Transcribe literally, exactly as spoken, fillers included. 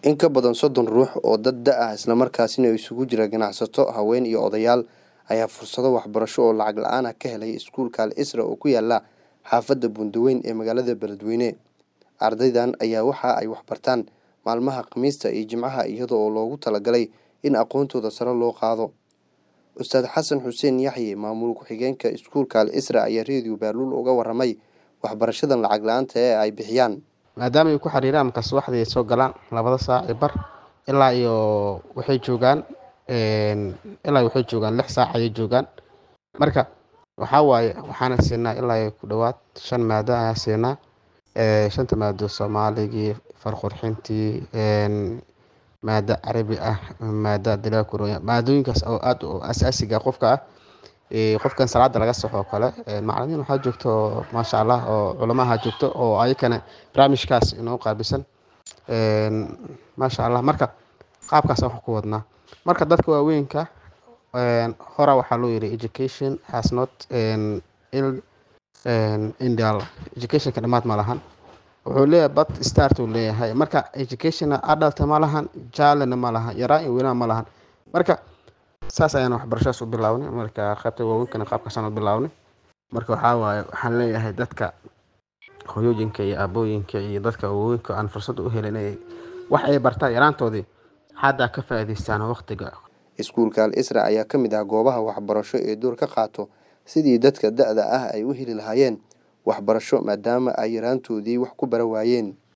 In ka badan soddon ruux oo dad da' ah isla markaasina isugu jira ganacsato, haween iyo odayaal ayaa fursado waxbarasho oo lacag la'aan ah ka helay iskuulka Al Isra oo ku yaala xaafadda Buundaweyn ee magaalada Beledweyne. Ardaydan ayaa waxa ay wax bartaan maalmaha Khamiista iyo Jimcaha iyada oo loogu talagalay in aqoontooda sare loo qaado. Ustaad Xasan Xuseen Yaxye, maamul ku-xigeenka iskuulka Al Isra, ayaa Radio Baaluul uga warramay waxbarashadan lacag la'aanta ah ee ay bixiyaan. maadaama ay ku xariiraan marka subaxdii ay soo galaan labada saac iyo bar ilaa iyo waxay joogaan een ilaa waxay joogaan lix saac ayay joogaan. Marka waxaa waaye waxaana siinaa ilaa iyo ku dhawaad shan maado ayaan siinaa. ee shanta maado Soomaaligii, farqurxintii, een maado Carabi ah, maado dilaa kurooya, maadooyinkaas oo aad u asaasiga ah qofka ah. ee qofkan salaada laga saxo kale ee macallimiin waxaa joogto maasha Allah oo culamaha joogto oo ayakana barnaamijkaas inoo qaabisan een maasha Allah. Marka qaabkaas wax ku wadnaa marka dadka waaweynka een hora waxaa loo yiri education has not een il een indial education ka dhamaad ma lahan, wuxuu leeyahay bad start uu leeyahay. Marka education adult ma lahan, childna ma lahan, yaraa iyo weynaa ma lahan. Marka saas ayaan waxbarashadaas u bilaabnay. Marka qaybta waaweynka qaabkaas aan u bilaabnay. Marka waxaa waaye waxaan leeyahay dadka hooyooyinka iyo aabooyinka iyo dadka waaweynka aan fursad u helin inay wax ay bartaan yaraantoodii hadda ka faa'iideystaan waqtiga. Iskuulka Al Isra ayaa ka mid ah goobaha waxbarasho ee door ka qaato sidii dadka da'da ah ay u heli lahaayeen waxbarasho maadaama ay yaraantoodii wax ku bara waayeen.